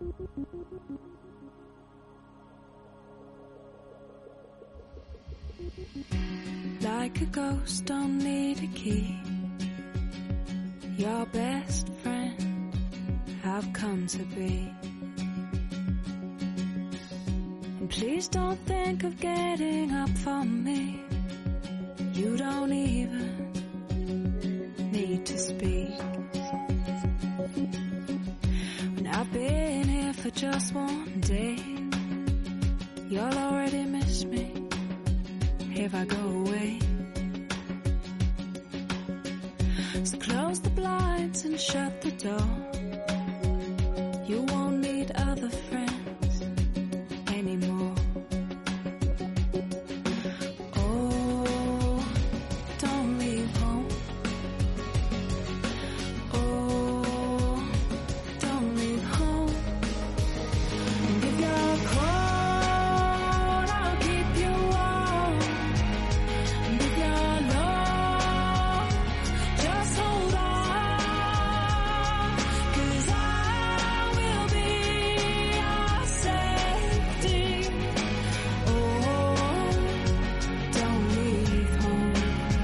Like a ghost, don't need a key. Your best friend I've come to be. And please don't think of getting up for me. You don't even need to speak. When I've been here for just one day, you'll already miss me if I go away. So close the blinds and shut the door. You won't need other friends anymore. Oh, don't leave home. Oh, don't leave home. And if you're cold, I'll keep you warm. And if you're low, just hold on, 'cause I will be your safety. Oh, don't leave home.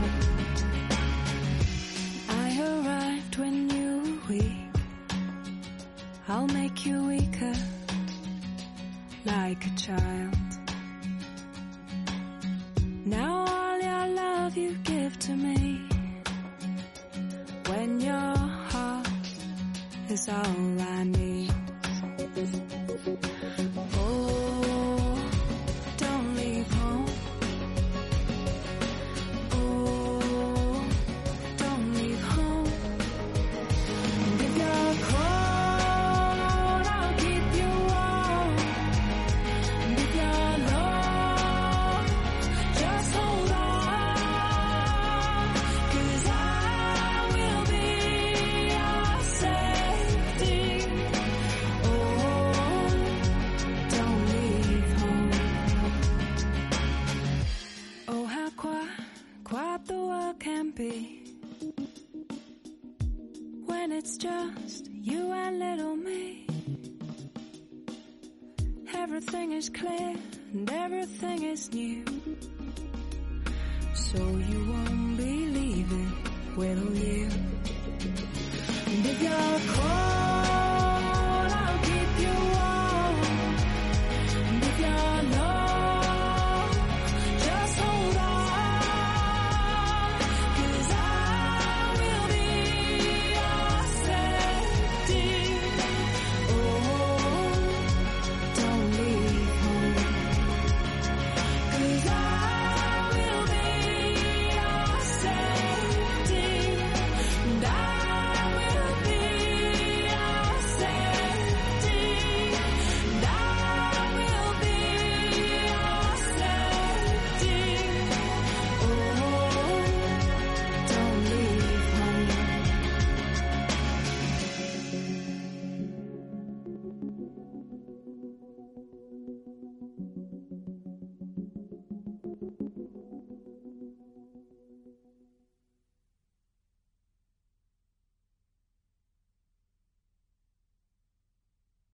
I arrived when you were weak. I'll make you weaker, like a child. Now all your love you give to me, when your heart is all I need. Oh, don't leave home. Oh, don't leave home. And if you're cold, I'll keep you warm. And if you're low, just hold on, 'cause I will be your safety. Oh, don't leave home. Oh, how quiet the world can be when it's just you and little me. Everything is clear and everything is new, so you won't be leaving, will you? And if you're cold,